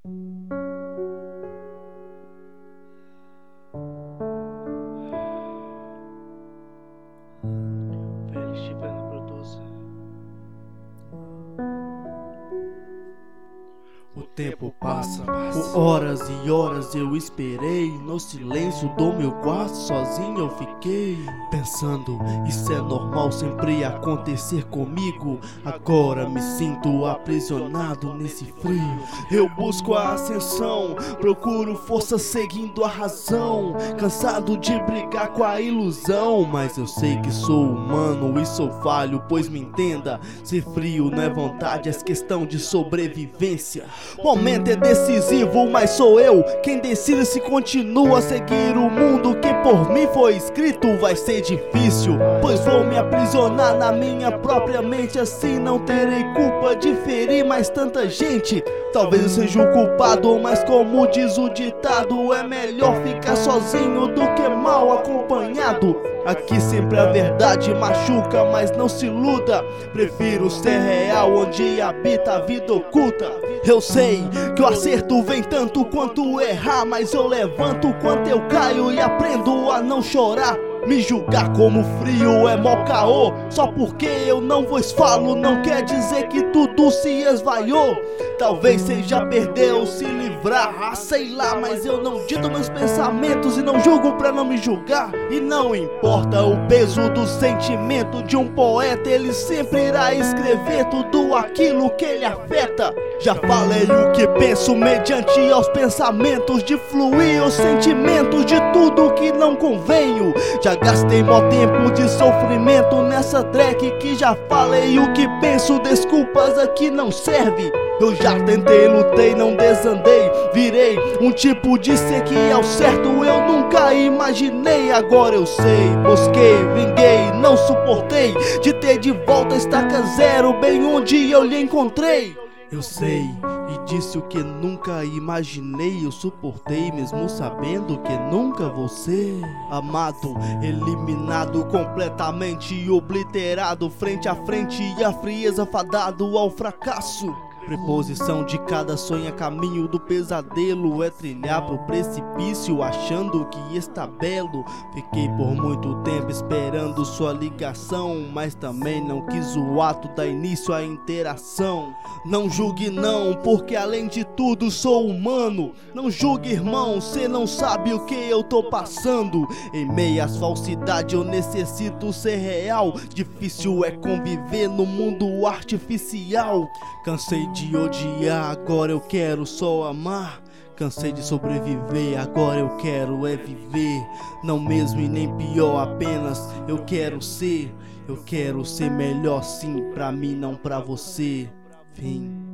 O tempo passa, por horas e horas eu esperei. No silêncio do meu quarto sozinho eu fiquei pensando, isso é normal sempre acontecer comigo. Agora me sinto aprisionado nesse frio. Eu busco a ascensão, procuro força seguindo a razão, cansado de brigar com a ilusão. Mas eu sei que sou humano e sou falho, pois me entenda, ser frio não é vontade, é questão de sobrevivência. Momento é decisivo, mas sou eu quem decide se continua a seguir o mundo que por mim foi escrito. Vai ser difícil, pois vou me aprisionar na minha própria mente. Assim não terei culpa de ferir mais tanta gente. Talvez eu seja o culpado, mas como diz o ditado, é melhor ficar sozinho do que mal acompanhado. Aqui sempre a verdade machuca, mas não se iluda. Prefiro ser real onde habita a vida oculta. Eu sei que o acerto vem tanto quanto errar, mas eu levanto quanto eu caio e aprendo a não chorar. Me julgar como frio é mó caô, só porque eu não vos falo não quer dizer que tudo se esvaiou. Talvez seja perder ou se livrar, sei lá, mas eu não dito meus pensamentos e não julgo pra não me julgar. E não importa o peso do sentimento de um poeta, ele sempre irá escrever tudo aquilo que ele afeta. Já falei o que penso mediante aos pensamentos, de fluir os sentimentos de tudo que não convenho. Já gastei mó tempo de sofrimento nessa track que já falei o que penso, desculpas aqui não serve. Eu já tentei, lutei, não desandei, virei um tipo de ser que é o certo eu nunca imaginei. Agora eu sei, busquei, vinguei, não suportei de ter de volta a estaca zero bem onde eu lhe encontrei. Eu sei, e disse o que nunca imaginei, eu suportei mesmo sabendo que nunca vou ser amado, eliminado, completamente obliterado, frente a frente e a frieza fadado ao fracasso. Preposição de cada sonho a caminho do pesadelo é trilhar pro precipício achando que está belo. Fiquei por muito tempo esperando sua ligação, mas também não quis o ato dar início à interação. Não julgue não, porque além de tudo sou humano. Não julgue irmão, cê não sabe o que eu tô passando. Em meio às falsidades eu necessito ser real. Difícil é conviver no mundo artificial. Cansei de odiar, agora eu quero só amar. Cansei de sobreviver, agora eu quero é viver. Não mesmo e nem pior, apenas eu quero ser. Eu quero ser melhor sim, pra mim não pra você. Fim.